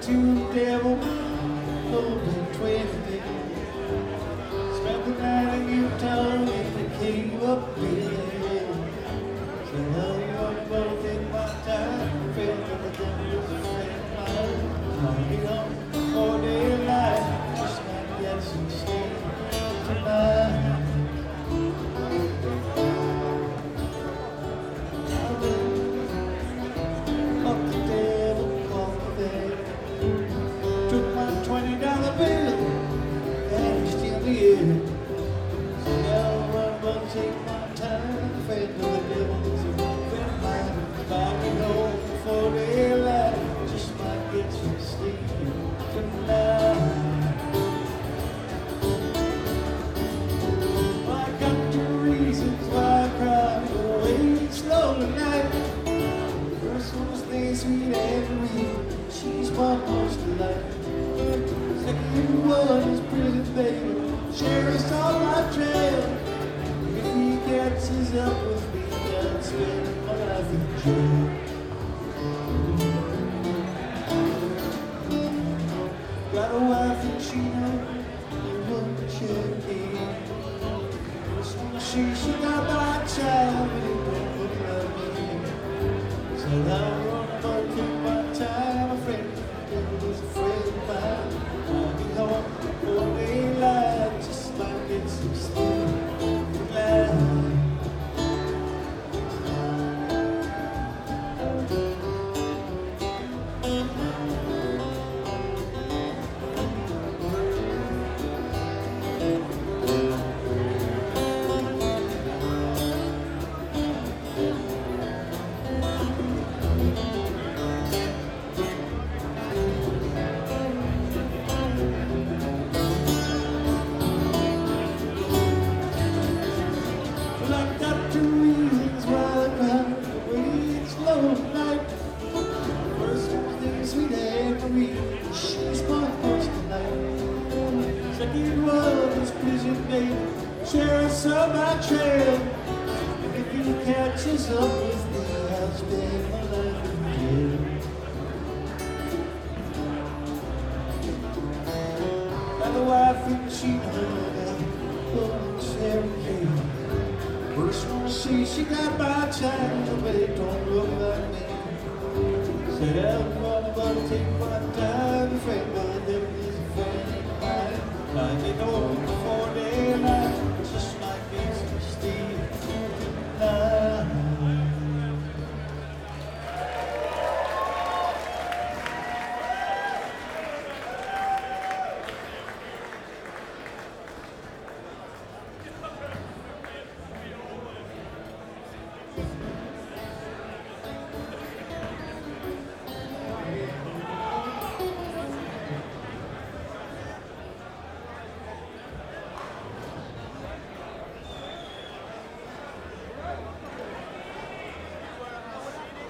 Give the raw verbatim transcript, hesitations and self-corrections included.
to the devil, open twenty. Spent the night in Utah in the cave up there. So now you're both in my time, friend of the devil's a friend of mine. I'll be on for daylight, just might get some sleep tonight. Took my twenty dollar bill and it's still here. So now I'm gonna take my time, friend of the devil's a friend of mine. If I can home for daylight, just might get some sleep tonight. Well, I got two reasons why I cry away slow tonight. First one was things sweet and real, she's one most alive. Second one is pretty baby, sheriff's on my trail. If he catches up with me, I'll spend my life in jail. Got a wife and she knows what she needs. Just wanna see she got my child, but it don't look like me. So I'm gonna go take my time, my friend. Was afraid of mine. I'll be home for daylight, just might get some sleep tonight. She's my first tonight. Second one is prison baby, sheriff's on my trail. If he catches up with me, I'll spend my life in jail. Got a wife and she knows Cherokee. First one see she got my child, but it don't look like me. Said I'm gonna take my time.